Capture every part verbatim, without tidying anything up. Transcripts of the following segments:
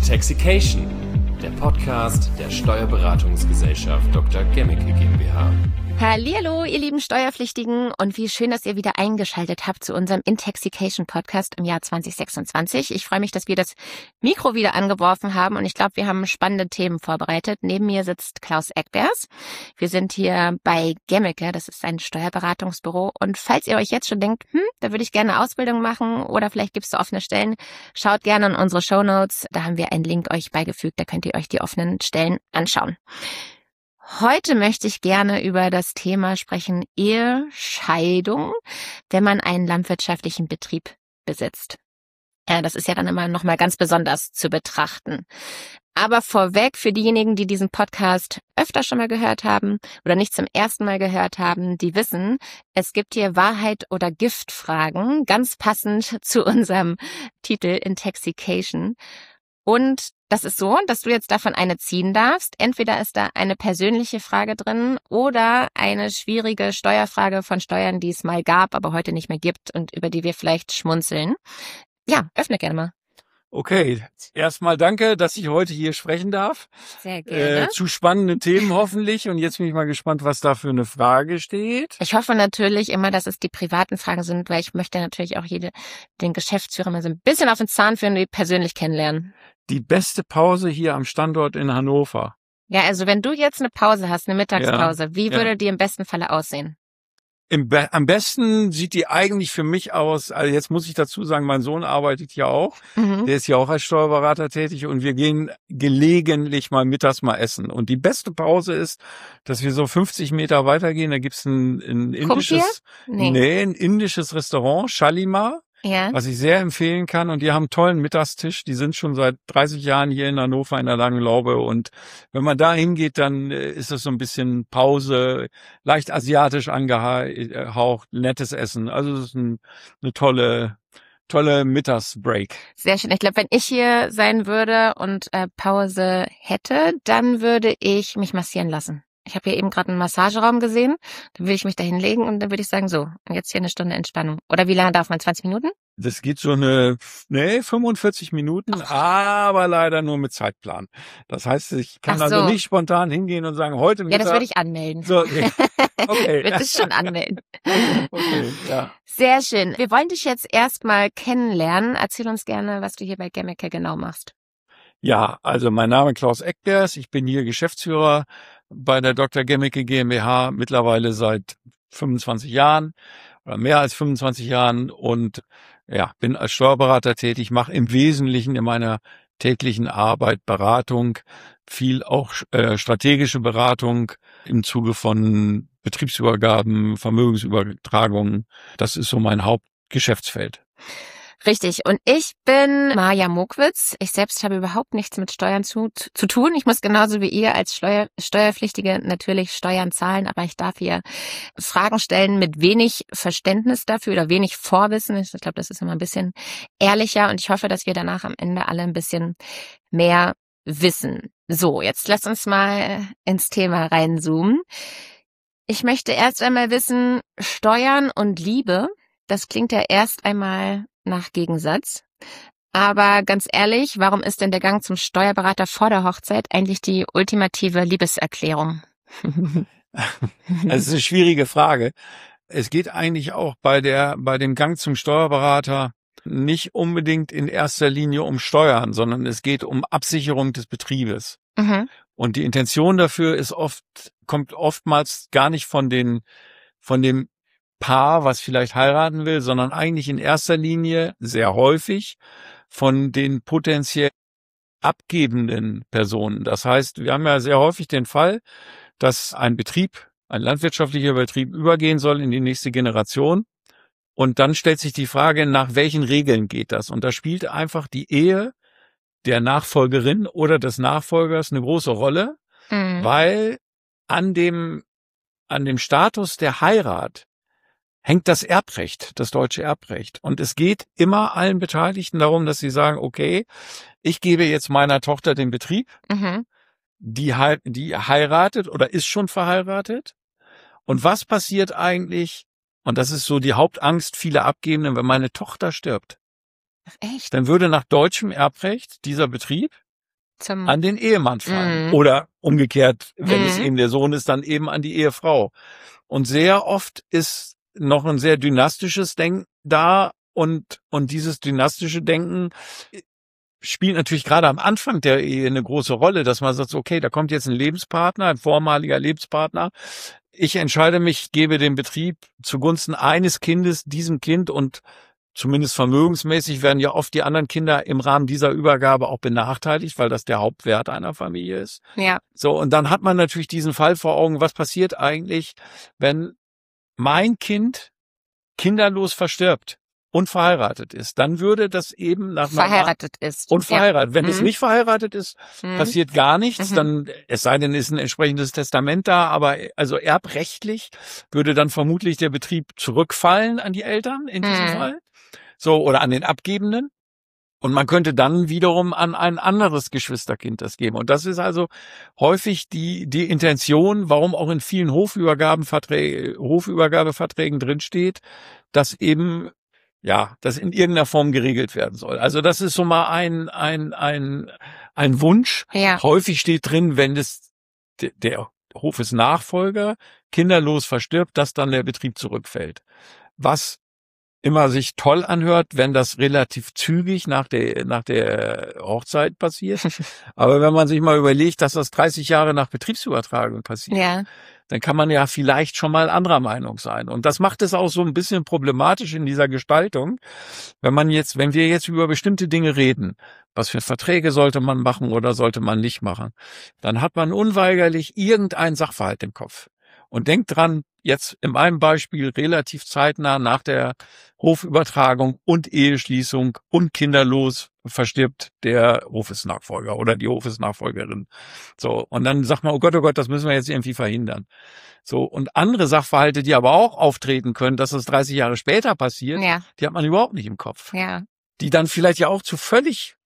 Intoxication, der Podcast der Steuerberatungsgesellschaft Doktor Gemmicke GmbH. Hallihallo, ihr lieben Steuerpflichtigen, und wie schön, dass ihr wieder eingeschaltet habt zu unserem Intoxication Podcast im Jahr zwanzig sechsundzwanzig. Ich freue mich, dass wir das Mikro wieder angeworfen haben, und ich glaube, wir haben spannende Themen vorbereitet. Neben mir sitzt Klaus Eckbers. Wir sind hier bei Gemmicke, das ist ein Steuerberatungsbüro, und falls ihr euch jetzt schon denkt, hm, da würde ich gerne eine Ausbildung machen oder vielleicht gibt es da offene Stellen, schaut gerne in unsere Shownotes, da haben wir einen Link euch beigefügt, da könnt ihr euch die offenen Stellen anschauen. Heute möchte ich gerne über das Thema sprechen, Ehescheidung, wenn man einen landwirtschaftlichen Betrieb besitzt. Ja, das ist ja dann immer nochmal ganz besonders zu betrachten. Aber vorweg, für diejenigen, die diesen Podcast öfter schon mal gehört haben oder nicht zum ersten Mal gehört haben, die wissen, es gibt hier Wahrheit- oder Giftfragen, ganz passend zu unserem Titel Intoxication. Und das ist so, dass du jetzt davon eine ziehen darfst. Entweder ist da eine persönliche Frage drin oder eine schwierige Steuerfrage von Steuern, die es mal gab, aber heute nicht mehr gibt und über die wir vielleicht schmunzeln. Ja, öffne gerne mal. Okay, erstmal danke, dass ich heute hier sprechen darf. Sehr gerne. Äh, zu spannenden Themen hoffentlich. Und jetzt bin ich mal gespannt, was da für eine Frage steht. Ich hoffe natürlich immer, dass es die privaten Fragen sind, weil ich möchte natürlich auch jede, den Geschäftsführer mal so ein bisschen auf den Zahn führen und die persönlich kennenlernen. Die beste Pause hier am Standort in Hannover. Ja, also wenn du jetzt eine Pause hast, eine Mittagspause, Ja, wie würde ja. die im besten Falle aussehen? Im Be- am besten sieht die eigentlich für mich aus, also jetzt muss ich dazu sagen, mein Sohn arbeitet ja auch, Mhm. der ist ja auch als Steuerberater tätig, und wir gehen gelegentlich mal mittags mal essen. Und die beste Pause ist, dass wir so fünfzig Meter weitergehen, da gibt's ein, ein indisches, Nee. nee, ein indisches Restaurant, Shalimar, Ja. was ich sehr empfehlen kann. Und die haben einen tollen Mittagstisch. Die sind schon seit dreißig Jahren hier in Hannover in der Langen Laube. Und wenn man da hingeht, dann äh, ist das so ein bisschen Pause, leicht asiatisch angehaucht, nettes Essen. Also es ist ein, eine tolle, tolle Mittagsbreak. Sehr schön. Ich glaube, wenn ich hier sein würde und äh, Pause hätte, dann würde ich mich massieren lassen. Ich habe hier eben gerade einen Massageraum gesehen, dann würde ich mich da hinlegen und dann würde ich sagen, so, jetzt hier eine Stunde Entspannung. Oder wie lange darf man? zwanzig Minuten? Das geht so eine, nee, fünfundvierzig Minuten, aber leider nur mit Zeitplan. Das heißt, ich kann Ach so. also nicht spontan hingehen und sagen, heute Ja, Mittag. das würde ich anmelden. So, okay. Okay. Würde ich schon anmelden. Okay, ja. Sehr schön. Wir wollen dich jetzt erstmal kennenlernen. Erzähl uns gerne, was du hier bei Gemmicke genau machst. Ja, also mein Name ist Klaus Eckbers. Ich bin hier Geschäftsführer bei der Doktor Gemmicke GmbH mittlerweile seit fünfundzwanzig Jahren oder mehr als fünfundzwanzig Jahren und ja, bin als Steuerberater tätig, mache im Wesentlichen in meiner täglichen Arbeit Beratung, viel auch äh, strategische Beratung im Zuge von Betriebsübergaben, Vermögensübertragungen. Das ist so mein Hauptgeschäftsfeld. Richtig. Und ich bin Maja Mokwitz. Ich selbst habe überhaupt nichts mit Steuern zu, zu tun. Ich muss genauso wie ihr als Steuer, Steuerpflichtige natürlich Steuern zahlen, aber ich darf hier Fragen stellen mit wenig Verständnis dafür oder wenig Vorwissen. Ich glaube, das ist immer ein bisschen ehrlicher, und ich hoffe, dass wir danach am Ende alle ein bisschen mehr wissen. So, jetzt lasst uns mal ins Thema reinzoomen. Ich möchte erst einmal wissen, Steuern und Liebe, das klingt ja erst einmal nach Gegensatz. Aber ganz ehrlich, warum ist denn der Gang zum Steuerberater vor der Hochzeit eigentlich die ultimative Liebeserklärung? Das ist eine schwierige Frage. Es geht eigentlich auch bei der, bei dem Gang zum Steuerberater nicht unbedingt in erster Linie um Steuern, sondern es geht um Absicherung des Betriebes. Mhm. Und die Intention dafür ist oft, kommt oftmals gar nicht von den, von dem Paar, was vielleicht heiraten will, sondern eigentlich in erster Linie sehr häufig von den potenziell abgebenden Personen. Das heißt, wir haben ja sehr häufig den Fall, dass ein Betrieb, ein landwirtschaftlicher Betrieb übergehen soll in die nächste Generation. Und dann stellt sich die Frage, nach welchen Regeln geht das? Und da spielt einfach die Ehe der Nachfolgerin oder des Nachfolgers eine große Rolle, Mhm. weil an dem, an dem Status der Heirat hängt das Erbrecht, das deutsche Erbrecht. Und es geht immer allen Beteiligten darum, dass sie sagen, okay, ich gebe jetzt meiner Tochter den Betrieb, Mhm. die, hei- die heiratet oder ist schon verheiratet. Und was passiert eigentlich, und das ist so die Hauptangst vieler Abgebenden, wenn meine Tochter stirbt, Ach, echt? dann würde nach deutschem Erbrecht dieser Betrieb Zum an den Ehemann fallen. Mhm. Oder umgekehrt, wenn Mhm. es eben der Sohn ist, dann eben an die Ehefrau. Und sehr oft ist noch ein sehr dynastisches Denken da und, und dieses dynastische Denken spielt natürlich gerade am Anfang der Ehe eine große Rolle, dass man sagt, okay, da kommt jetzt ein Lebenspartner, ein vormaliger Lebenspartner. Ich entscheide mich, gebe den Betrieb zugunsten eines Kindes, diesem Kind, und zumindest vermögensmäßig werden ja oft die anderen Kinder im Rahmen dieser Übergabe auch benachteiligt, weil das der Hauptwert einer Familie ist. Ja. So, und dann hat man natürlich diesen Fall vor Augen, was passiert eigentlich, wenn mein Kind kinderlos verstirbt und verheiratet ist, dann würde das eben nach verheiratet ist. und verheiratet. Ja. Wenn Mhm. es nicht verheiratet ist, Mhm. passiert gar nichts, Mhm. dann, es sei denn, ist ein entsprechendes Testament da, aber also erbrechtlich würde dann vermutlich der Betrieb zurückfallen an die Eltern in diesem Mhm. Fall. So, oder an den Abgebenden. Und man könnte dann wiederum an ein anderes Geschwisterkind das geben. Und das ist also häufig die, die Intention, warum auch in vielen Hofübergabenverträgen, Hofübergabeverträgen drinsteht, dass eben, ja, das in irgendeiner Form geregelt werden soll. Also das ist so mal ein, ein, ein, ein Wunsch. Ja. Häufig steht drin, wenn es der, der Hofesnachfolger kinderlos verstirbt, dass dann der Betrieb zurückfällt. Was immer sich toll anhört, wenn das relativ zügig nach der, nach der Hochzeit passiert. Aber wenn man sich mal überlegt, dass das dreißig Jahre nach Betriebsübertragung passiert, Ja. dann kann man ja vielleicht schon mal anderer Meinung sein. Und das macht es auch so ein bisschen problematisch in dieser Gestaltung. Wenn man jetzt, wenn wir jetzt über bestimmte Dinge reden, was für Verträge sollte man machen oder sollte man nicht machen, dann hat man unweigerlich irgendeinen Sachverhalt im Kopf. Und denkt dran, jetzt in meinem Beispiel relativ zeitnah nach der Hofübertragung und Eheschließung und kinderlos verstirbt der Hofesnachfolger oder die Hofesnachfolgerin. So, und dann sagt man, oh Gott, oh Gott, das müssen wir jetzt irgendwie verhindern. So, und andere Sachverhalte, die aber auch auftreten können, dass es dreißig Jahre später passiert, Ja. die hat man überhaupt nicht im Kopf. Ja. Die dann vielleicht ja auch zu völlig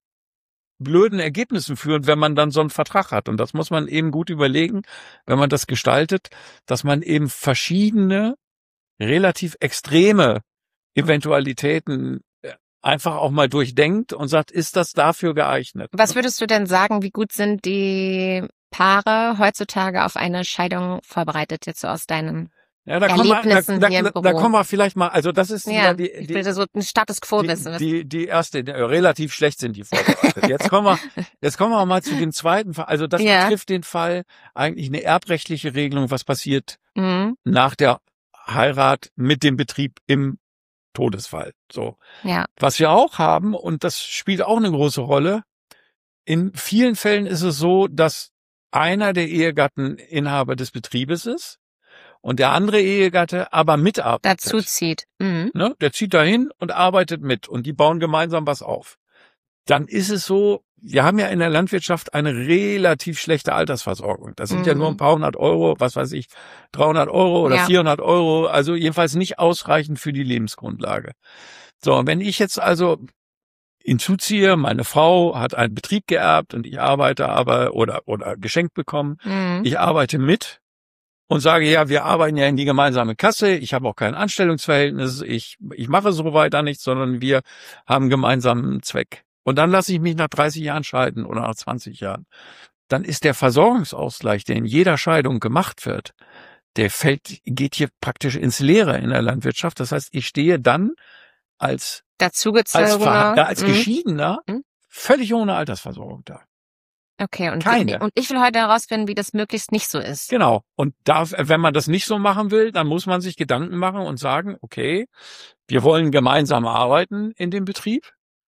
blöden Ergebnissen führen, wenn man dann so einen Vertrag hat. Und das muss man eben gut überlegen, wenn man das gestaltet, dass man eben verschiedene, relativ extreme Eventualitäten einfach auch mal durchdenkt und sagt, ist das dafür geeignet? Was würdest du denn sagen, wie gut sind die Paare heutzutage auf eine Scheidung vorbereitet, jetzt so aus deinem Ja, da kommen, wir, da, Erlebnissen da, hier im da, Büro? da kommen wir vielleicht mal, also das ist Ja, ja die, ich die, will so einen Status Quo die, wissen. was- die, die erste, die, relativ schlecht sind die vorbereitet. Jetzt kommen wir, jetzt kommen wir mal zu dem zweiten Fall. Also das Ja. betrifft den Fall eigentlich eine erbrechtliche Regelung, was passiert Mhm. nach der Heirat mit dem Betrieb im Todesfall. So. Ja. Was wir auch haben, und das spielt auch eine große Rolle, in vielen Fällen ist es so, dass einer der Ehegatten Inhaber des Betriebes ist und der andere Ehegatte aber mitarbeitet. Dazu zieht. Mhm. Ne? Der zieht dahin und arbeitet mit und die bauen gemeinsam was auf. Dann ist es so, wir haben ja in der Landwirtschaft eine relativ schlechte Altersversorgung. Das sind Mhm. ja nur ein paar hundert Euro, was weiß ich, dreihundert Euro oder Ja. vierhundert Euro, also jedenfalls nicht ausreichend für die Lebensgrundlage. So, und wenn ich jetzt also hinzuziehe, meine Frau hat einen Betrieb geerbt und ich arbeite aber oder oder geschenkt bekommen, Mhm. ich arbeite mit und sage, ja, wir arbeiten ja in die gemeinsame Kasse, ich habe auch kein Anstellungsverhältnis, ich ich mache so weiter nichts, sondern wir haben gemeinsamen Zweck. Und dann lasse ich mich nach dreißig Jahren scheiden oder nach zwanzig Jahren. Dann ist der Versorgungsausgleich, der in jeder Scheidung gemacht wird, der fällt, geht hier praktisch ins Leere in der Landwirtschaft. Das heißt, ich stehe dann als, als, Dazugezogener. Verha- ja, als Mhm. Geschiedener Mhm. völlig ohne Altersversorgung da. Okay, und, Keine. und ich will heute herausfinden, wie das möglichst nicht so ist. Genau. Und da, wenn man das nicht so machen will, dann muss man sich Gedanken machen und sagen, okay, wir wollen gemeinsam arbeiten in dem Betrieb.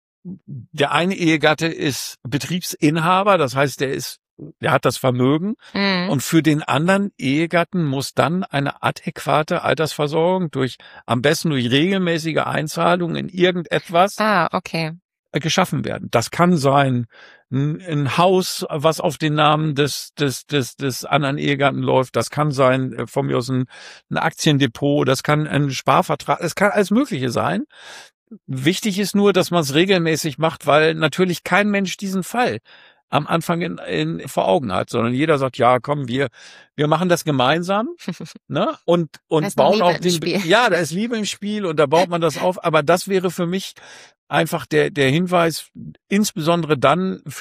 Der eine Ehegatte ist Betriebsinhaber, das heißt, der ist, der hat das Vermögen. Mhm. Und für den anderen Ehegatten muss dann eine adäquate Altersversorgung durch, am besten durch regelmäßige Einzahlungen in irgendetwas Ah, okay. geschaffen werden. Das kann sein ein, ein Haus, was auf den Namen des des des des anderen Ehegatten läuft. Das kann sein äh, von mir aus ein, ein Aktiendepot. Das kann ein Sparvertrag. Es kann alles Mögliche sein. Wichtig ist nur, dass man es regelmäßig macht, weil natürlich kein Mensch diesen Fall am Anfang in, in, vor Augen hat, sondern jeder sagt, ja, komm, wir wir machen das gemeinsam, ne? Und Da und ist noch bauen Liebe auch im den, Spiel. ja, da ist Liebe im Spiel und da baut man das auf. Aber das wäre für mich einfach der der Hinweis, insbesondere dann für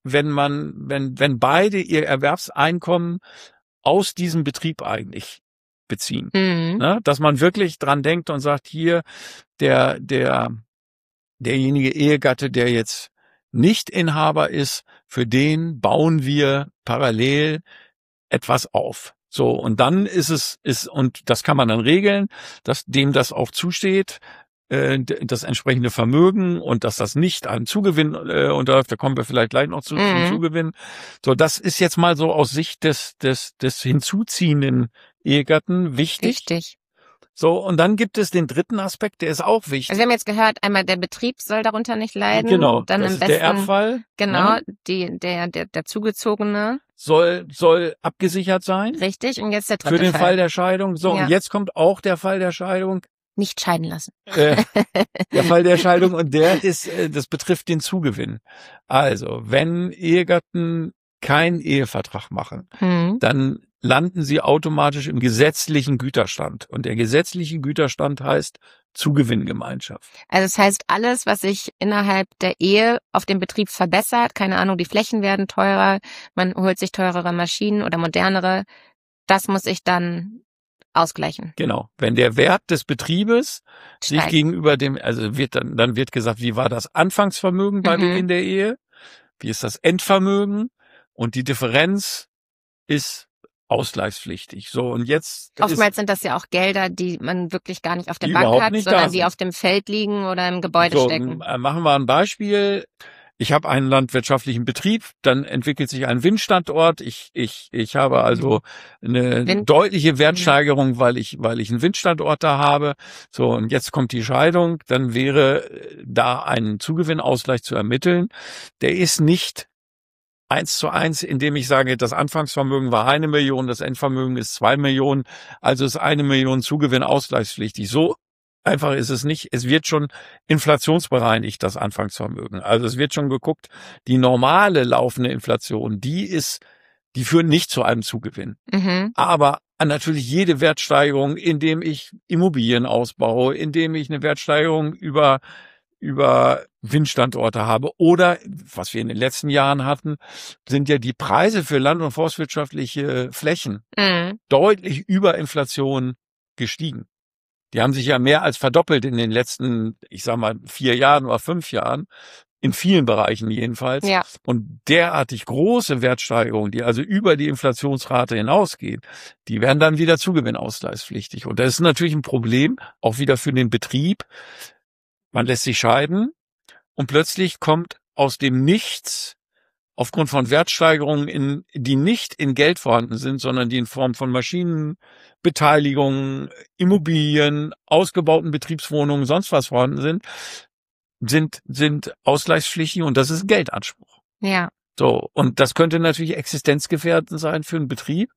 wenn man, wenn, wenn beide ihr Erwerbseinkommen aus diesem Betrieb eigentlich beziehen. Mhm. Ne? Dass man wirklich dran denkt und sagt, hier, der, der, derjenige Ehegatte, der jetzt nicht Inhaber ist, für den bauen wir parallel etwas auf. So, und dann ist es, ist, und das kann man dann regeln, dass dem das auch zusteht, äh, das entsprechende Vermögen, und dass das nicht einem Zugewinn äh, unterläuft, da kommen wir vielleicht gleich noch zu, Mhm. zum Zugewinn. So, das ist jetzt mal so aus Sicht des, des, des hinzuziehenden Ehegatten wichtig. Wichtig. So, und dann gibt es den dritten Aspekt, der ist auch wichtig. Also wir haben jetzt gehört, einmal der Betrieb soll darunter nicht leiden. Genau, Dann das am ist besten, der Erbfall. genau, Ne? die, der, der, der Zugezogene. Soll, soll abgesichert sein. Richtig. Und jetzt der dritte Für den Fall. Fall der Scheidung. So, Ja. und jetzt kommt auch der Fall der Scheidung. Nicht scheiden lassen. Äh, der Fall der Scheidung, und der ist, äh, das betrifft den Zugewinn. Also, wenn Ehegatten keinen Ehevertrag machen, Mhm. dann landen sie automatisch im gesetzlichen Güterstand. Und der gesetzliche Güterstand heißt Zugewinngemeinschaft. Also das heißt, alles, was sich innerhalb der Ehe auf dem Betrieb verbessert, keine Ahnung, die Flächen werden teurer, man holt sich teurere Maschinen oder modernere, das muss ich dann ausgleichen. Genau. Wenn der Wert des Betriebes sich Steigt. gegenüber dem, also wird dann, dann wird gesagt, wie war das Anfangsvermögen bei Mhm. Beginn der Ehe? Wie ist das Endvermögen? Und die Differenz ist ausgleichspflichtig. So, und jetzt Oftmals sind das ja auch Gelder, die man wirklich gar nicht auf der Die Bank überhaupt hat, nicht da sondern die sind. auf dem Feld liegen oder im Gebäude so, stecken. äh, machen wir ein Beispiel. Ich habe einen landwirtschaftlichen Betrieb, dann entwickelt sich ein Windstandort. Ich ich ich habe also eine Wind- deutliche Wertsteigerung, weil ich weil ich einen Windstandort da habe. So, und jetzt kommt die Scheidung, dann wäre äh, da ein Zugewinnausgleich zu ermitteln. Der ist nicht eins zu eins, indem ich sage, das Anfangsvermögen war eine Million, das Endvermögen ist zwei Millionen, also ist eine Million Zugewinn ausgleichspflichtig. So einfach ist es nicht. Es wird schon inflationsbereinigt, das Anfangsvermögen. Also es wird schon geguckt, die normale laufende Inflation, die ist, die führt nicht zu einem Zugewinn. Mhm. Aber natürlich jede Wertsteigerung, indem ich Immobilien ausbaue, indem ich eine Wertsteigerung über über Windstandorte habe, oder was wir in den letzten Jahren hatten, sind ja die Preise für land- und forstwirtschaftliche Flächen Mhm. deutlich über Inflation gestiegen. Die haben sich ja mehr als verdoppelt in den letzten, ich sag mal, vier Jahren oder fünf Jahren, in vielen Bereichen jedenfalls. Ja. Und derartig große Wertsteigerungen, die also über die Inflationsrate hinausgehen, die werden dann wieder zugewinnausgleichspflichtig. Und das ist natürlich ein Problem, auch wieder für den Betrieb. Man lässt sich scheiden und plötzlich kommt aus dem Nichts, aufgrund von Wertsteigerungen, in, die nicht in Geld vorhanden sind, sondern die in Form von Maschinen, Beteiligungen, Immobilien, ausgebauten Betriebswohnungen, sonst was vorhanden sind, sind, sind ausgleichspflichtig, und das ist ein Geldanspruch. Ja. So, und das könnte natürlich existenzgefährdend sein für einen Betrieb,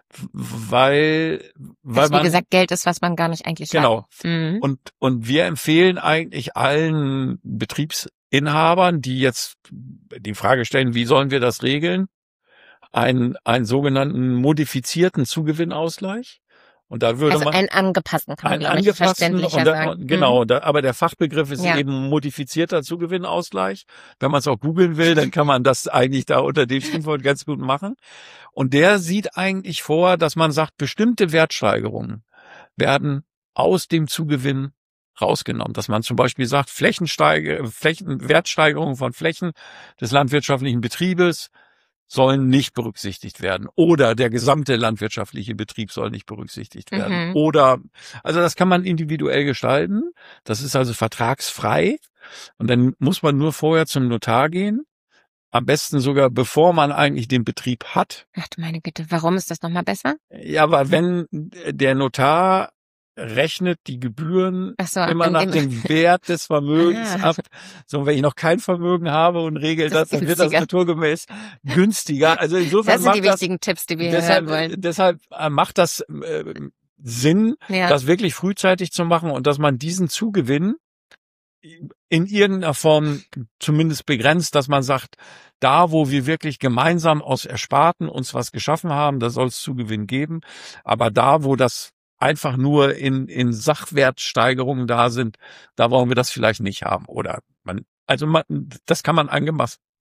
weil, weil Das, wie man, gesagt, Geld ist, was man gar nicht eigentlich genau. hat. Mhm. Und, und wir empfehlen eigentlich allen Betriebsinhabern, die jetzt die Frage stellen, wie sollen wir das regeln, einen, einen sogenannten modifizierten Zugewinnausgleich. Und da würde Also man einen angepassten, kann man, einen glaube ich, angepassten, verständlicher und da, sagen. genau, da, aber der Fachbegriff ist Ja. eben modifizierter Zugewinnausgleich. Wenn man es auch googeln will, dann kann man das eigentlich da unter dem Stichwort ganz gut machen. Und der sieht eigentlich vor, dass man sagt, bestimmte Wertsteigerungen werden aus dem Zugewinn rausgenommen. Dass man zum Beispiel sagt, Flächensteige, Flächen, Wertsteigerungen von Flächen des landwirtschaftlichen Betriebes sollen nicht berücksichtigt werden, oder der gesamte landwirtschaftliche Betrieb soll nicht berücksichtigt werden. Mhm. Oder, also das kann man individuell gestalten. Das ist also vertragsfrei. Und dann muss man nur vorher zum Notar gehen. Am besten sogar, bevor man eigentlich den Betrieb hat. Ach du meine Güte, warum ist das nochmal besser? Ja, aber wenn der Notar rechnet die Gebühren Ach so, immer an nach dem- dem Wert des Vermögens Ah. ab. So, wenn ich noch kein Vermögen habe und regel Das das, ist dann wird das günstiger. naturgemäß günstiger. Also insofern Das sind die macht das, wichtigen Tipps, die wir hier deshalb, hören wollen. deshalb äh, macht das äh, Sinn, Ja. das wirklich frühzeitig zu machen, und dass man diesen Zugewinn in irgendeiner Form zumindest begrenzt, dass man sagt, da, wo wir wirklich gemeinsam aus Ersparten uns was geschaffen haben, da soll es Zugewinn geben. Aber da, wo das einfach nur in, in Sachwertsteigerungen da sind, da wollen wir das vielleicht nicht haben. Oder man, also man, das kann man angepasst,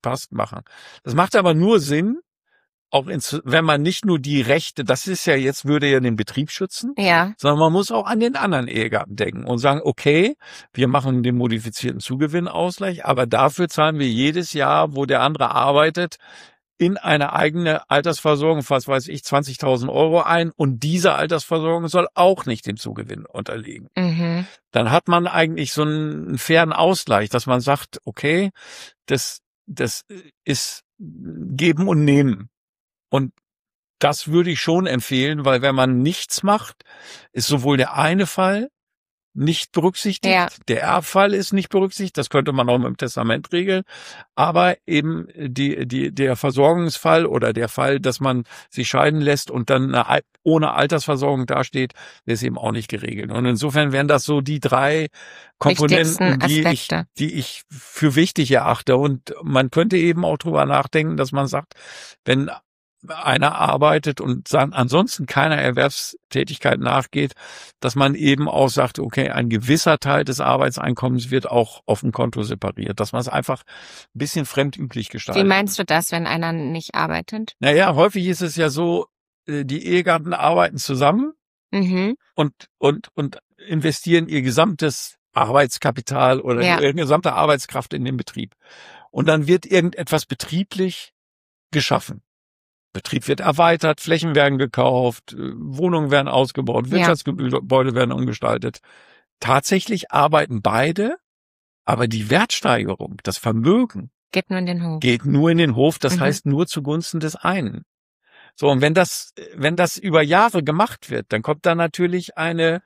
passt, machen. Das macht aber nur Sinn, auch ins, wenn man nicht nur die Rechte, das ist ja jetzt, würde ja den Betrieb schützen, Ja. sondern man muss auch an den anderen Ehegatten denken und sagen, okay, wir machen den modifizierten Zugewinnausgleich, aber dafür zahlen wir jedes Jahr, wo der andere arbeitet, in eine eigene Altersversorgung, was weiß ich, zwanzigtausend Euro ein, und diese Altersversorgung soll auch nicht dem Zugewinn unterliegen. Mhm. Dann hat man eigentlich so einen fairen Ausgleich, dass man sagt, okay, das, das ist Geben und Nehmen. Und das würde ich schon empfehlen, weil wenn man nichts macht, ist sowohl der eine Fall nicht berücksichtigt, Ja. der Erbfall ist nicht berücksichtigt, das könnte man auch mit dem Testament regeln, aber eben die, die, der Versorgungsfall oder der Fall, dass man sich scheiden lässt und dann eine, ohne Altersversorgung dasteht, ist eben auch nicht geregelt. Und insofern wären das so die drei Komponenten, die ich, die ich für wichtig erachte. Und man könnte eben auch drüber nachdenken, dass man sagt, wenn einer arbeitet und ansonsten keiner Erwerbstätigkeit nachgeht, dass man eben auch sagt, okay, ein gewisser Teil des Arbeitseinkommens wird auch auf dem Konto separiert, dass man es einfach ein bisschen fremdüblich gestaltet. Wie meinst du das, wenn einer nicht arbeitet? Naja, häufig ist es ja so, die Ehegatten arbeiten zusammen mhm. und, und, und investieren ihr gesamtes Arbeitskapital oder ja. ihre gesamte Arbeitskraft in den Betrieb. Und dann wird irgendetwas betrieblich geschaffen. Betrieb wird erweitert, Flächen werden gekauft, Wohnungen werden ausgebaut, Wirtschaftsgebäude werden umgestaltet. Tatsächlich arbeiten beide, aber die Wertsteigerung, das Vermögen geht nur in den Hof. Geht nur in den Hof, das mhm. heißt nur zugunsten des einen. So, und wenn das, wenn das über Jahre gemacht wird, dann kommt da natürlich eine,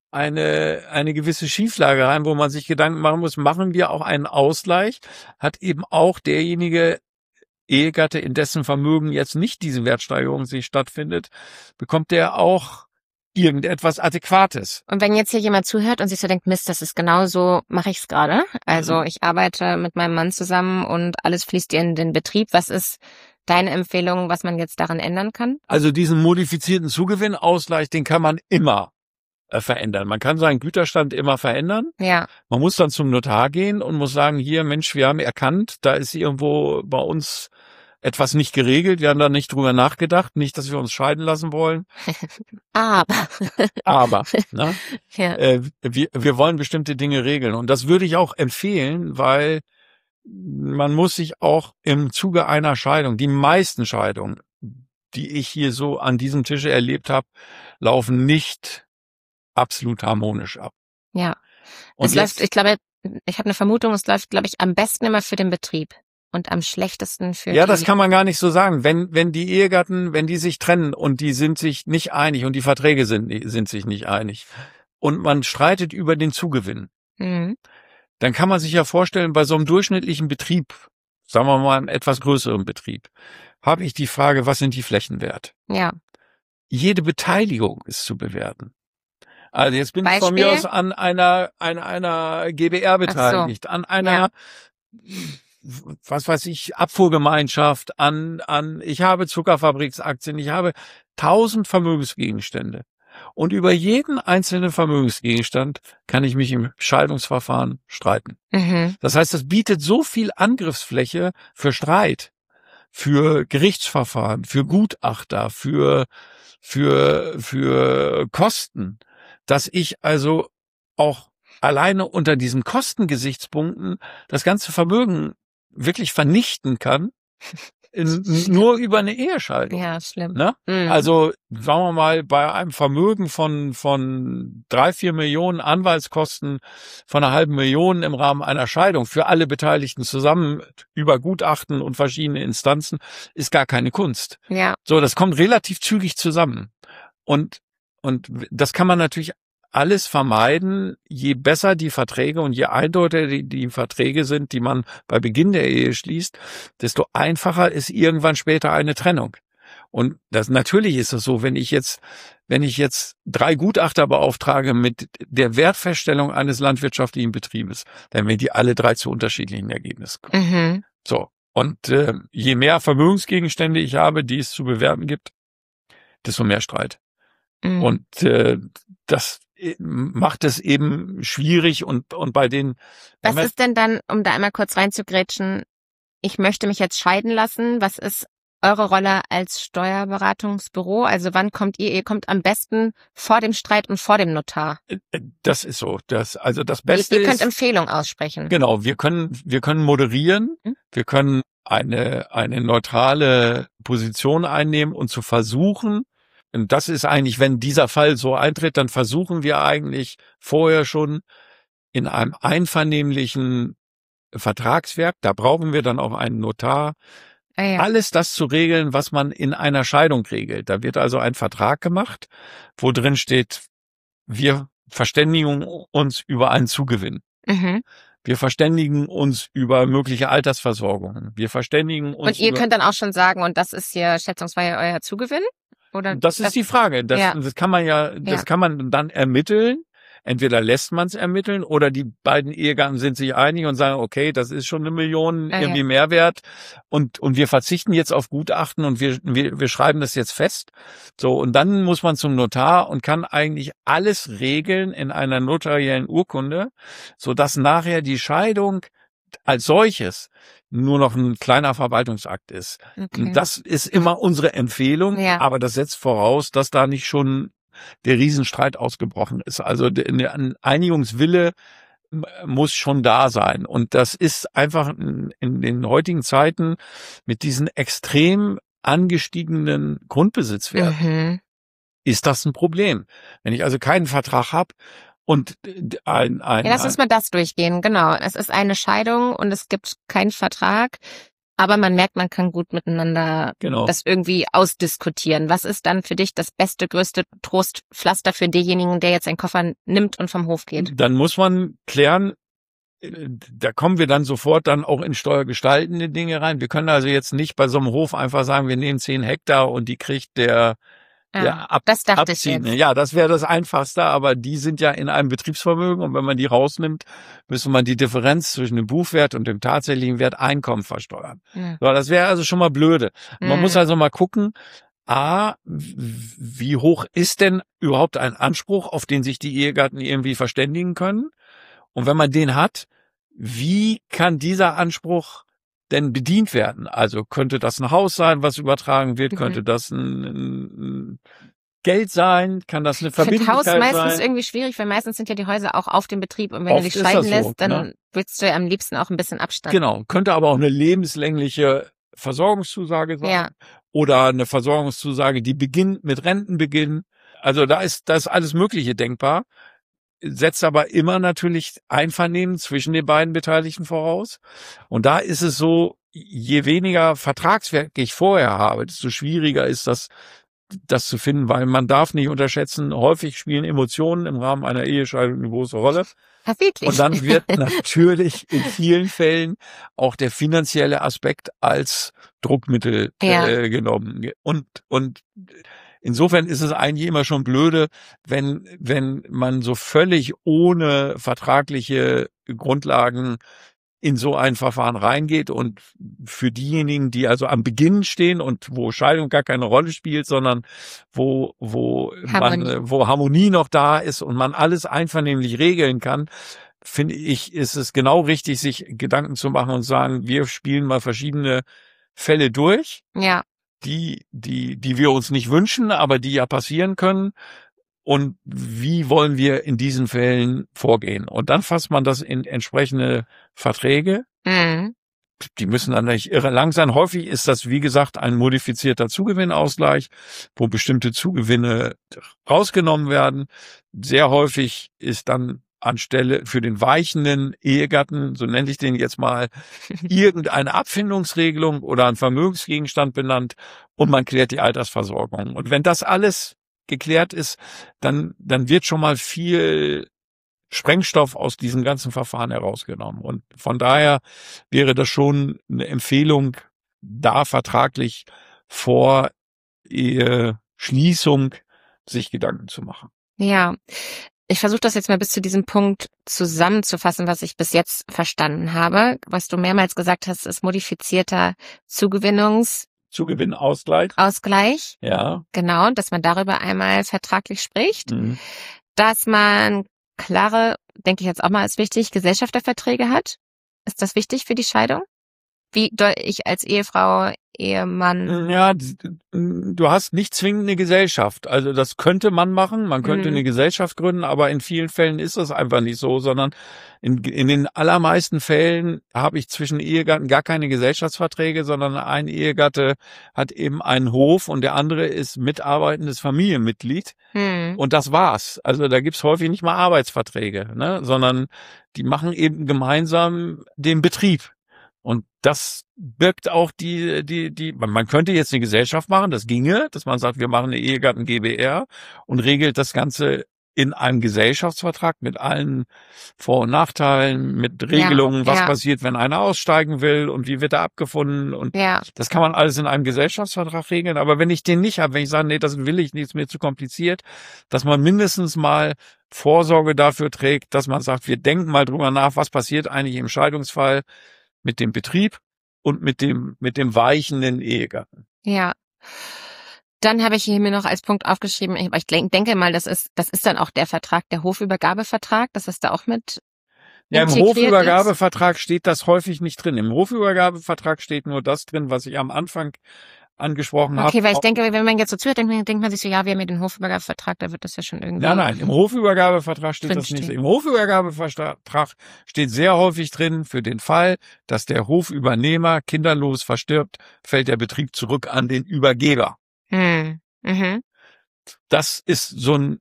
eine, eine gewisse Schieflage rein, wo man sich Gedanken machen muss, machen wir auch einen Ausgleich, hat eben auch derjenige Ehegatte, in dessen Vermögen jetzt nicht diese Wertsteigerung sich stattfindet, bekommt der auch irgendetwas Adäquates. Und wenn jetzt hier jemand zuhört und sich so denkt, Mist, das ist genau so, mache ich es gerade. Also mhm. ich arbeite mit meinem Mann zusammen und alles fließt in den Betrieb. Was ist deine Empfehlung, was man jetzt daran ändern kann? Also diesen modifizierten Zugewinnausgleich, den kann man immer äh, verändern. Man kann seinen Güterstand immer verändern. Ja. Man muss dann zum Notar gehen und muss sagen, hier, Mensch, wir haben erkannt, da ist irgendwo bei uns etwas nicht geregelt. Wir haben da nicht drüber nachgedacht. Nicht, dass wir uns scheiden lassen wollen. Aber. Aber. Ne? Ja. Äh, wir, wir wollen bestimmte Dinge regeln. Und das würde ich auch empfehlen, weil man muss sich auch im Zuge einer Scheidung, die meisten Scheidungen, die ich hier so an diesem Tische erlebt habe, laufen nicht absolut harmonisch ab. Ja. Und es jetzt, läuft, ich glaube, ich habe eine Vermutung, es läuft, glaube ich, am besten immer für den Betrieb. Und am schlechtesten für Ja, die... das kann man gar nicht so sagen. Wenn, wenn die Ehegatten, wenn die sich trennen und die sind sich nicht einig und die Verträge sind, sind sich nicht einig und man streitet über den Zugewinn, mhm. dann kann man sich ja vorstellen, bei so einem durchschnittlichen Betrieb, sagen wir mal einem etwas größeren Betrieb, habe ich die Frage, was sind die Flächen wert? Ja. Jede Beteiligung ist zu bewerten. Also jetzt bin Beispiel? ich von mir aus an einer, an einer G b R beteiligt, so. an einer... Ja. was weiß ich, Abfuhrgemeinschaft, an, an, ich habe Zuckerfabriksaktien, ich habe tausend Vermögensgegenstände. Und über jeden einzelnen Vermögensgegenstand kann ich mich im Scheidungsverfahren streiten. Mhm. Das heißt, das bietet so viel Angriffsfläche für Streit, für Gerichtsverfahren, für Gutachter, für, für, für Kosten, dass ich also auch alleine unter diesen Kostengesichtspunkten das ganze Vermögen wirklich vernichten kann, nur über eine Ehescheidung. Ja, schlimm. Ne? Mhm. Also, sagen wir mal, bei einem Vermögen von, von drei, vier Millionen Anwaltskosten von einer halben Million im Rahmen einer Scheidung für alle Beteiligten zusammen über Gutachten und verschiedene Instanzen ist gar keine Kunst. Ja. So, das kommt relativ zügig zusammen. Und, und das kann man natürlich alles vermeiden, je besser die Verträge und je eindeutiger die, die Verträge sind, die man bei Beginn der Ehe schließt, desto einfacher ist irgendwann später eine Trennung. Und das, natürlich ist es so, wenn ich jetzt, wenn ich jetzt drei Gutachter beauftrage mit der Wertfeststellung eines landwirtschaftlichen Betriebes, dann werden die alle drei zu unterschiedlichen Ergebnissen kommen. Mhm. So. Und äh, je mehr Vermögensgegenstände ich habe, die es zu bewerten gibt, desto mehr Streit. Mhm. Und äh, das macht es eben schwierig und und bei den... Was ist denn dann, um da einmal kurz reinzugrätschen, ich möchte mich jetzt scheiden lassen. Was ist eure Rolle als Steuerberatungsbüro? Also wann kommt ihr? Ihr kommt am besten vor dem Streit und vor dem Notar. Das ist so. Das, also das Beste ihr, ihr könnt ist, Empfehlungen aussprechen. Genau, wir können, wir können moderieren, hm? wir können eine, eine neutrale Position einnehmen und zu versuchen, und das ist eigentlich, wenn dieser Fall so eintritt, dann versuchen wir eigentlich vorher schon in einem einvernehmlichen Vertragswerk, da brauchen wir dann auch einen Notar, Ah, ja. alles das zu regeln, was man in einer Scheidung regelt. Da wird also ein Vertrag gemacht, wo drin steht, wir verständigen uns über einen Zugewinn. Mhm. Wir verständigen uns über mögliche Altersversorgungen. Wir verständigen uns. Und ihr über könnt dann auch schon sagen, und das ist hier schätzungsweise euer Zugewinn? Oder das ist das, die Frage. Das, ja. das kann man ja, das ja. kann man dann ermitteln. Entweder lässt man es ermitteln oder die beiden Ehegatten sind sich einig und sagen, okay, das ist schon eine Million ah, irgendwie ja. Mehrwert und und wir verzichten jetzt auf Gutachten und wir, wir wir schreiben das jetzt fest. So, und dann muss man zum Notar und kann eigentlich alles regeln in einer notariellen Urkunde, sodass nachher die Scheidung als solches nur noch ein kleiner Verwaltungsakt ist. Okay. Das ist immer unsere Empfehlung, ja. aber das setzt voraus, dass da nicht schon der Riesenstreit ausgebrochen ist. Also ein Einigungswille muss schon da sein. Und das ist einfach in den heutigen Zeiten mit diesen extrem angestiegenen Grundbesitzwerten, mhm. ist das ein Problem. Wenn ich also keinen Vertrag habe und ein, ein... Ja, lass uns mal das durchgehen. Genau. Es ist eine Scheidung und es gibt keinen Vertrag. Aber man merkt, man kann gut miteinander genau. das irgendwie ausdiskutieren. Was ist dann für dich das beste, größte Trostpflaster für denjenigen, der jetzt einen Koffer nimmt und vom Hof geht? Dann muss man klären, da kommen wir dann sofort dann auch in steuergestaltende Dinge rein. Wir können also jetzt nicht bei so einem Hof einfach sagen, wir nehmen zehn Hektar und die kriegt der Ja, ja, ab, das dachte abziehen. ich jetzt. Ja, das wäre das Einfachste, aber die sind ja in einem Betriebsvermögen und wenn man die rausnimmt, müsste man die Differenz zwischen dem Buchwert und dem tatsächlichen Wert Einkommen versteuern. Mhm. So, das wäre also schon mal blöde. Mhm. Man muss also mal gucken, A, wie hoch ist denn überhaupt ein Anspruch, auf den sich die Ehegatten irgendwie verständigen können? Und wenn man den hat, wie kann dieser Anspruch denn bedient werden? Also könnte das ein Haus sein, was übertragen wird? Mhm. Könnte das ein, ein Geld sein? Kann das eine Verbindlichkeit sein? Ich finde Haus meistens irgendwie schwierig, weil meistens sind ja die Häuser auch auf dem Betrieb. Und wenn Oft du dich scheiden lässt, so, dann ne? willst du ja am liebsten auch ein bisschen Abstand. Genau. Könnte aber auch eine lebenslängliche Versorgungszusage sein. Ja. Oder eine Versorgungszusage, die beginnt mit Rentenbeginn. Also da ist, da ist alles Mögliche denkbar. Setzt aber immer natürlich Einvernehmen zwischen den beiden Beteiligten voraus. Und da ist es so, je weniger Vertragswerk ich vorher habe, desto schwieriger ist das, das zu finden, weil man darf nicht unterschätzen, häufig spielen Emotionen im Rahmen einer Ehescheidung eine große Rolle. Ja, wirklich. Und dann wird natürlich in vielen Fällen auch der finanzielle Aspekt als Druckmittel ja. äh, genommen. Und, und insofern ist es eigentlich immer schon blöde, wenn, wenn man so völlig ohne vertragliche Grundlagen in so ein Verfahren reingeht und für diejenigen, die also am Beginn stehen und wo Scheidung gar keine Rolle spielt, sondern wo, wo Harmonie. man, wo Harmonie noch da ist und man alles einvernehmlich regeln kann, finde ich, ist es genau richtig, sich Gedanken zu machen und sagen, wir spielen mal verschiedene Fälle durch. Ja. die, die, die wir uns nicht wünschen, aber die ja passieren können. Und wie wollen wir in diesen Fällen vorgehen? Und dann fasst man das in entsprechende Verträge. Mhm. Die müssen dann nicht irre lang sein. Häufig ist das, wie gesagt, ein modifizierter Zugewinnausgleich, wo bestimmte Zugewinne rausgenommen werden. Sehr häufig ist dann anstelle für den weichenden Ehegatten, so nenne ich den jetzt mal, irgendeine Abfindungsregelung oder ein Vermögensgegenstand benannt und man klärt die Altersversorgung. Und wenn das alles geklärt ist, dann, dann wird schon mal viel Sprengstoff aus diesem ganzen Verfahren herausgenommen. Und von daher wäre das schon eine Empfehlung, da vertraglich vor Eheschließung sich Gedanken zu machen. Ja. Ich versuche das jetzt mal bis zu diesem Punkt zusammenzufassen, was ich bis jetzt verstanden habe. Was du mehrmals gesagt hast, ist modifizierter Zugewinnungs- Zugewinnausgleich. Ausgleich. Ja. Genau, dass man darüber einmal vertraglich spricht. Mhm. Dass man klare, denke ich jetzt auch mal als wichtig, Gesellschafterverträge hat. Ist das wichtig für die Scheidung? wie ich als Ehefrau, Ehemann. Ja, du hast nicht zwingend eine Gesellschaft. Also das könnte man machen, man könnte Mhm. eine Gesellschaft gründen, aber in vielen Fällen ist das einfach nicht so, sondern in, in den allermeisten Fällen habe ich zwischen Ehegatten gar keine Gesellschaftsverträge, sondern ein Ehegatte hat eben einen Hof und der andere ist mitarbeitendes Familienmitglied. Hm. Und das war's. Also da gibt's häufig nicht mal Arbeitsverträge, ne, sondern die machen eben gemeinsam den Betrieb. Und das birgt auch die, die, die, man könnte jetzt eine Gesellschaft machen, das ginge, dass man sagt, wir machen eine Ehegatten GbR und regelt das Ganze in einem Gesellschaftsvertrag mit allen Vor- und Nachteilen, mit Regelungen, Ja, was ja. passiert, wenn einer aussteigen will und wie wird er abgefunden und Ja, das kann man alles in einem Gesellschaftsvertrag regeln. Aber wenn ich den nicht habe, wenn ich sage, nee, das will ich nicht, ist mir zu kompliziert, dass man mindestens mal Vorsorge dafür trägt, dass man sagt, wir denken mal drüber nach, was passiert eigentlich im Scheidungsfall mit dem Betrieb und mit dem, mit dem weichenden Ehegatten. ja. Dann habe ich hier mir noch als Punkt aufgeschrieben, ich, ich denke mal, das ist, das ist dann auch der Vertrag, der Hofübergabevertrag, dass das da auch mit Ja, im integriert ist. Hofübergabevertrag steht das häufig nicht drin. Im Hofübergabevertrag steht nur das drin, was ich am Anfang angesprochen habe. Okay, weil ich denke, wenn man jetzt so zuhört, denkt, denkt man sich so, ja, wir haben ja den Hofübergabevertrag, da wird das ja schon irgendwie. Nein, nein, im Hofübergabevertrag steht das nicht. Drinstehen. Im Hofübergabevertrag steht sehr häufig drin, für den Fall, dass der Hofübernehmer kinderlos verstirbt, fällt der Betrieb zurück an den Übergeber. Hm. Mhm. Das ist so ein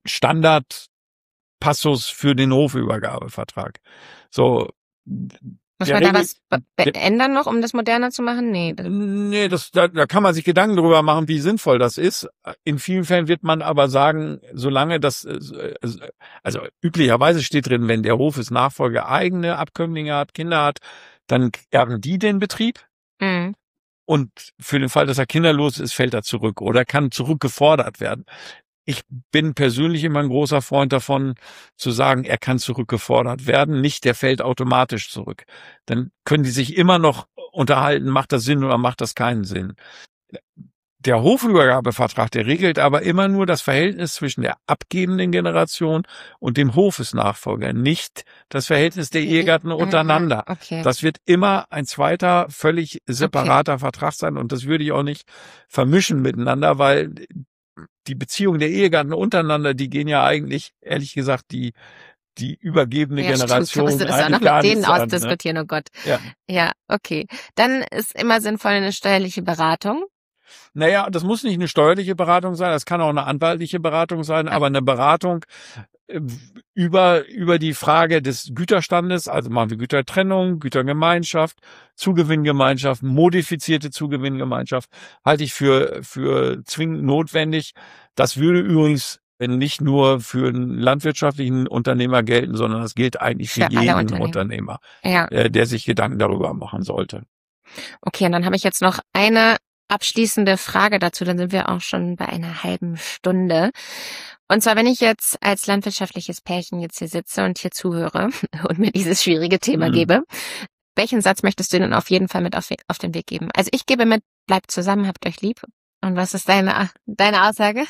Standardpassus für den Hofübergabevertrag. So. Muss der man da Regel- was be- be- ändern noch, um das moderner zu machen? Nee. das- Nee, das, da, da kann man sich Gedanken drüber machen, wie sinnvoll das ist. In vielen Fällen wird man aber sagen, solange das, äh, also üblicherweise steht drin, wenn der Hofesnachfolger eigene Abkömmlinge hat, Kinder hat, dann erben die den Betrieb. Hm. Und für den Fall, dass er kinderlos ist, fällt er zurück oder kann zurückgefordert werden. Ich bin persönlich immer ein großer Freund davon, zu sagen, er kann zurückgefordert werden, nicht der fällt automatisch zurück. Dann können die sich immer noch unterhalten, macht das Sinn oder macht das keinen Sinn. Der Hofübergabevertrag, der regelt aber immer nur das Verhältnis zwischen der abgebenden Generation und dem Hofesnachfolger, nicht das Verhältnis der Ehegatten untereinander. Okay. Das wird immer ein zweiter, völlig separater Vertrag sein und das würde ich auch nicht vermischen miteinander, weil die Beziehungen der Ehegatten untereinander, die gehen ja eigentlich, ehrlich gesagt, die die übergebene Ja, Generation stimmt, musst du das auch eigentlich noch gar mit denen nichts an, ne? ausdiskutieren, oh Gott. Ja. Ja, okay. Dann ist immer sinnvoll eine steuerliche Beratung. Naja, das muss nicht eine steuerliche Beratung sein, das kann auch eine anwaltliche Beratung sein, aber eine Beratung äh, über über die Frage des Güterstandes, also machen wir Gütertrennung, Gütergemeinschaft, Zugewinngemeinschaft, modifizierte Zugewinngemeinschaft, halte ich für für zwingend notwendig. Das würde übrigens nicht nur für einen landwirtschaftlichen Unternehmer gelten, sondern das gilt eigentlich für, Für alle jeden Unternehmer. Unternehmer, Ja, äh, der sich Gedanken darüber machen sollte. okay. Und dann habe ich jetzt noch eine abschließende Frage dazu. Dann sind wir auch schon bei einer halben Stunde. Und zwar, wenn ich jetzt als landwirtschaftliches Pärchen jetzt hier sitze und hier zuhöre und mir dieses schwierige Thema Mhm. gebe, welchen Satz möchtest du denn auf jeden Fall mit auf, auf den Weg geben? Also ich gebe mit, bleibt zusammen, habt euch lieb. Und was ist deine, deine Aussage?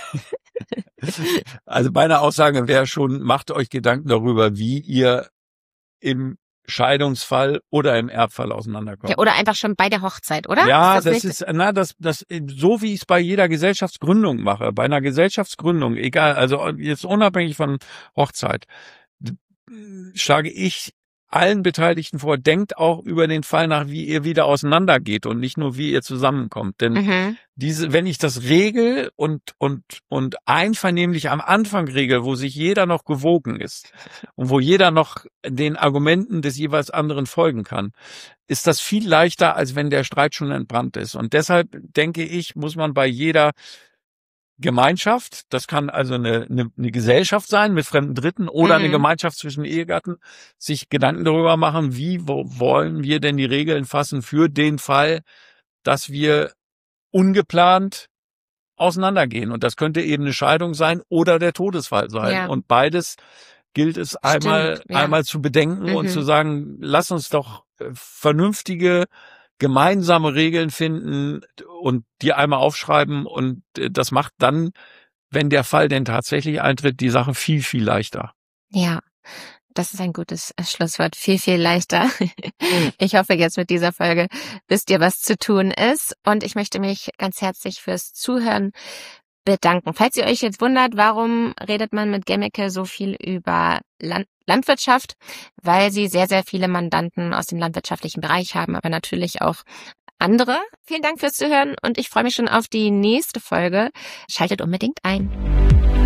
Also meine Aussage wäre schon, macht euch Gedanken darüber, wie ihr im Scheidungsfall oder im Erbfall auseinanderkommt. Ja, oder einfach schon bei der Hochzeit, oder? Ja, Ist das, nicht- ist, na, das, das, so wie ich es bei jeder Gesellschaftsgründung mache, bei einer Gesellschaftsgründung, egal, also jetzt unabhängig von Hochzeit, schlage ich allen Beteiligten vor, denkt auch über den Fall nach, wie ihr wieder auseinandergeht und nicht nur, wie ihr zusammenkommt. Denn Mhm. diese, wenn ich das regel und, und, und einvernehmlich am Anfang regel, wo sich jeder noch gewogen ist und wo jeder noch den Argumenten des jeweils anderen folgen kann, ist das viel leichter, als wenn der Streit schon entbrannt ist. Und deshalb denke ich, muss man bei jeder Gemeinschaft, das kann also eine, eine, eine Gesellschaft sein mit fremden Dritten oder Mhm. eine Gemeinschaft zwischen Ehegatten, sich Gedanken darüber machen, wie wo, wollen wir denn die Regeln fassen für den Fall, dass wir ungeplant auseinandergehen. Und das könnte eben eine Scheidung sein oder der Todesfall sein. Ja. Und beides gilt es einmal, ja. einmal zu bedenken Mhm. und zu sagen, lass uns doch äh, vernünftige gemeinsame Regeln finden und die einmal aufschreiben und äh, das macht dann, wenn der Fall denn tatsächlich eintritt, die Sache viel, viel leichter. Ja. Das ist ein gutes Schlusswort. Viel, viel leichter. Ich hoffe, jetzt mit dieser Folge wisst ihr, was zu tun ist. Und ich möchte mich ganz herzlich fürs Zuhören bedanken. Falls ihr euch jetzt wundert, warum redet man mit Gemmeke so viel über Land- Landwirtschaft? Weil sie sehr, sehr viele Mandanten aus dem landwirtschaftlichen Bereich haben, aber natürlich auch andere. Vielen Dank fürs Zuhören und ich freue mich schon auf die nächste Folge. Schaltet unbedingt ein.